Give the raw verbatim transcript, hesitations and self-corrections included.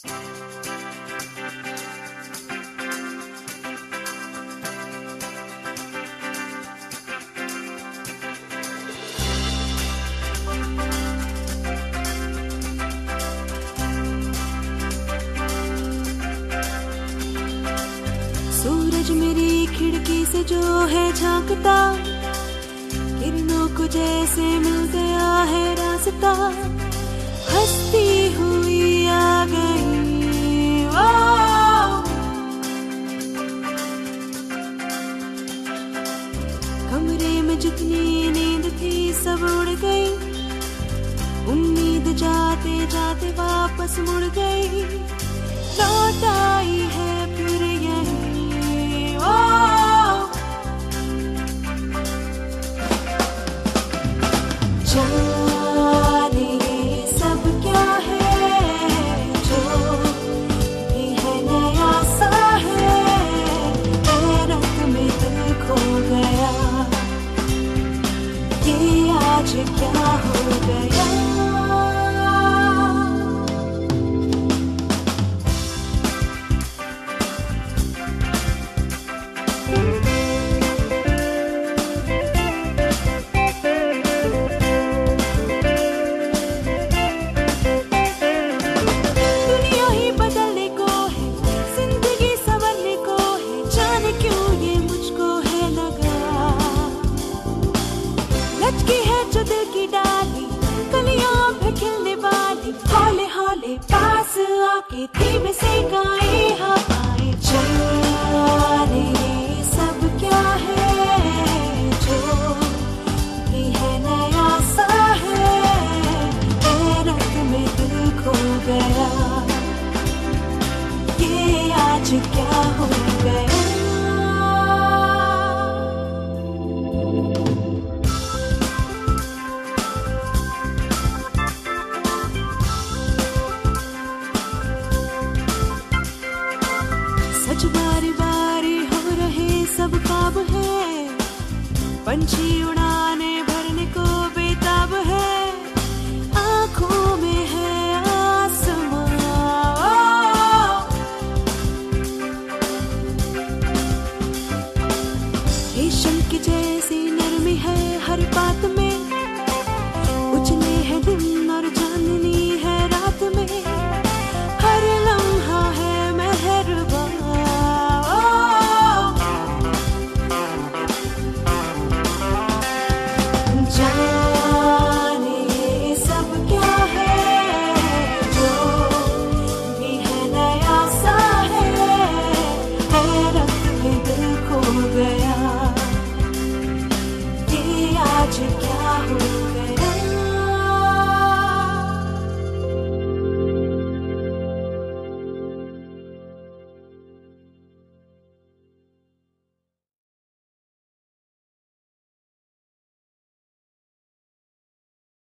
सूरज मेरी खिड़की से जो है झांकता, किरणों को जैसे मिल गया है रास्ता, हंसती हुई आ गई ओ। कमरे में जितनी नींद थी सब उड़ गई, उम्मीद जाते जाते वापस मुड़ गई, लौट आई है फिर यही ओ। जाने ये सब क्या है, जो भी है नया सा है, हैरत में दिल खो गया, ये आज क्या हो गया। लचकी है जो दिल की डाली, कलियां पे खिलने वाली, हौले हौले पास आके धीमे से गाए हवाएं। जाने ये सब क्या है, जो भी है नया सा है, हैरत में दिल खो गया, ये आज क्या हो गया। सच बारी बारी हो रहे सब ख्वाब है, पंछी उड़ाने भरने को बेताब है, आंखों में है आसमां। रेशम की जैसी नरमी है हर बात में, उजले है दिन और चांदनी है रात में, हर लम्हा है मेहरबान। जाने ये सब क्या है, जो भी है नया सा है, हैरत में दिल खो गया, ये आज क्या हो गया।